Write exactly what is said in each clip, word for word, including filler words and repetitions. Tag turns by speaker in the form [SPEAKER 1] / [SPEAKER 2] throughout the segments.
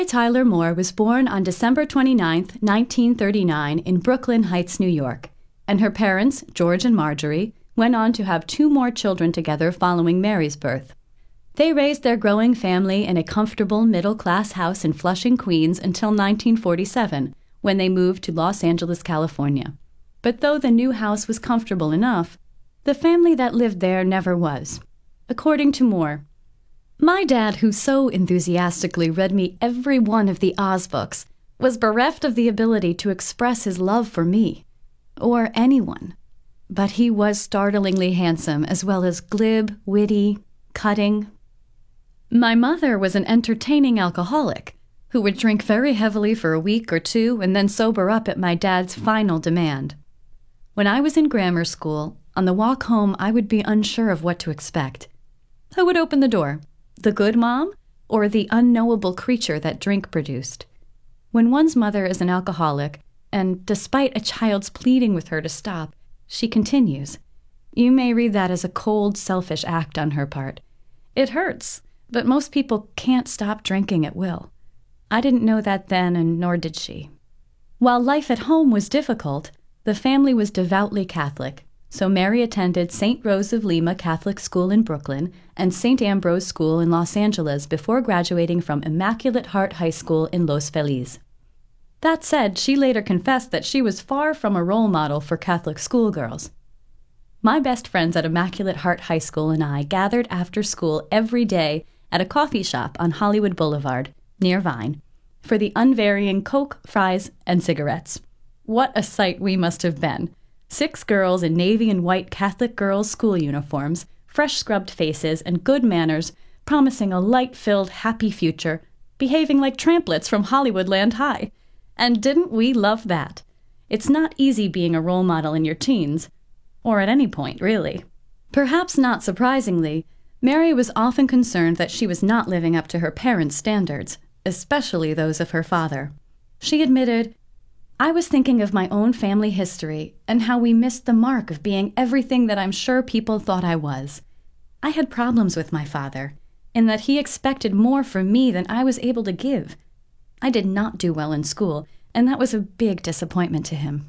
[SPEAKER 1] Tyler Moore was born on December twenty-ninth, nineteen thirty-nine in Brooklyn Heights, New York, and her parents, George and Marjorie, went on to have two more children together following Mary's birth. They raised their growing family in a comfortable middle-class house in Flushing, Queens until nineteen forty-seven, when they moved to Los Angeles, California. But though the new house was comfortable enough, the family that lived there never was. According to Moore, "My dad, who so enthusiastically read me every one of the Oz books, was bereft of the ability to express his love for me, or anyone. But he was startlingly handsome, as well as glib, witty, cutting. My mother was an entertaining alcoholic, who would drink very heavily for a week or two and then sober up at my dad's final demand. When I was in grammar school, on the walk home I would be unsure of what to expect. Who would open the door? The good mom, or the unknowable creature that drink produced? When one's mother is an alcoholic, and despite a child's pleading with her to stop, she continues, you may read that as a cold, selfish act on her part. It hurts, but most people can't stop drinking at will. I didn't know that then, and nor did she. While life at home was difficult, the family was devoutly Catholic, so Mary attended Saint Rose of Lima Catholic School in Brooklyn and Saint Ambrose School in Los Angeles before graduating from Immaculate Heart High School in Los Feliz. That said, she later confessed that she was far from a role model for Catholic schoolgirls. My best friends at Immaculate Heart High School and I gathered after school every day at a coffee shop on Hollywood Boulevard, near Vine, for the unvarying Coke, fries, and cigarettes. What a sight we must have been. Six girls in navy and white Catholic girls' school uniforms, fresh scrubbed faces, and good manners, promising a light-filled, happy future, behaving like tramplets from Hollywoodland High. And didn't we love that? It's not easy being a role model in your teens, or at any point, really. Perhaps not surprisingly, Mary was often concerned that she was not living up to her parents' standards, especially those of her father. She admitted, I was thinking of my own family history and how we missed the mark of being everything that I'm sure people thought I was. I had problems with my father, in that he expected more from me than I was able to give. I did not do well in school, and that was a big disappointment to him.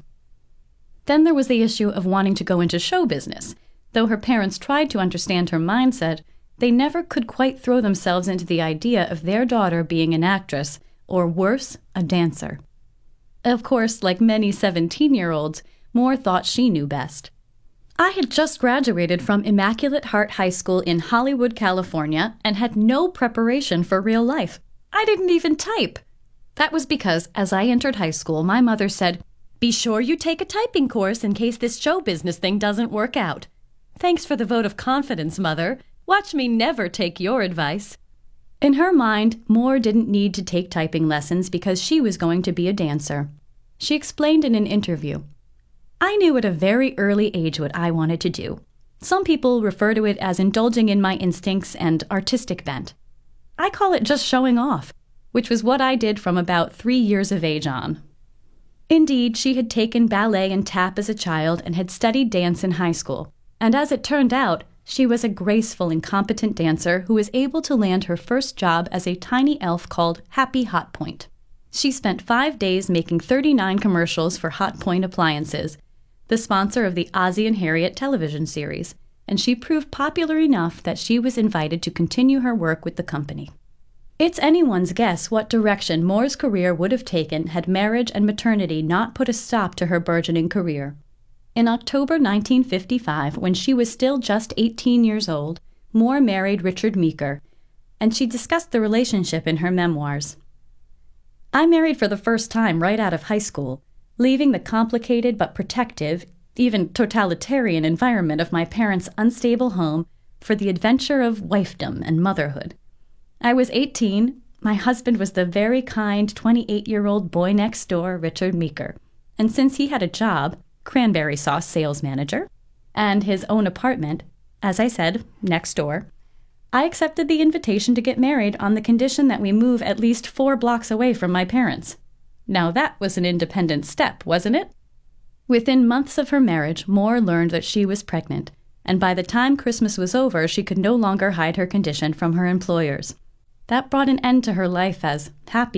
[SPEAKER 1] Then there was the issue of wanting to go into show business. Though her parents tried to understand her mindset, they never could quite throw themselves into the idea of their daughter being an actress, or worse, a dancer. Of course, like many seventeen-year-olds, Moore thought she knew best. I had just graduated from Immaculate Heart High School in Hollywood, California, and had no preparation for real life. I didn't even type. That was because, as I entered high school, my mother said, be sure you take a typing course in case this show business thing doesn't work out. Thanks for the vote of confidence, Mother. Watch me never take your advice. In her mind, Moore didn't need to take typing lessons because she was going to be a dancer. She explained in an interview, I knew at a very early age what I wanted to do. Some people refer to it as indulging in my instincts and artistic bent. I call it just showing off, which was what I did from about three years of age on. Indeed, she had taken ballet and tap as a child and had studied dance in high school, and as it turned out, she was a graceful and competent dancer who was able to land her first job as a tiny elf called Happy Hot Point. She spent five days making thirty-nine commercials for Hot Point Appliances, the sponsor of the Ozzie and Harriet television series, and she proved popular enough that she was invited to continue her work with the company. It's anyone's guess what direction Moore's career would have taken had marriage and maternity not put a stop to her burgeoning career. In October nineteen fifty-five, when she was still just eighteen years old, Moore married Richard Meeker, and she discussed the relationship in her memoirs. I married for the first time right out of high school, leaving the complicated but protective, even totalitarian environment of my parents' unstable home for the adventure of wifedom and motherhood. I was eighteen, my husband was the very kind twenty-eight-year-old boy next door, Richard Meeker, and since he had a job, cranberry sauce sales manager, and his own apartment, as I said, next door, I accepted the invitation to get married on the condition that we move at least four blocks away from my parents. Now that was an independent step, wasn't it? Within months of her marriage, Moore learned that she was pregnant, and by the time Christmas was over, she could no longer hide her condition from her employers. That brought an end to her life as happy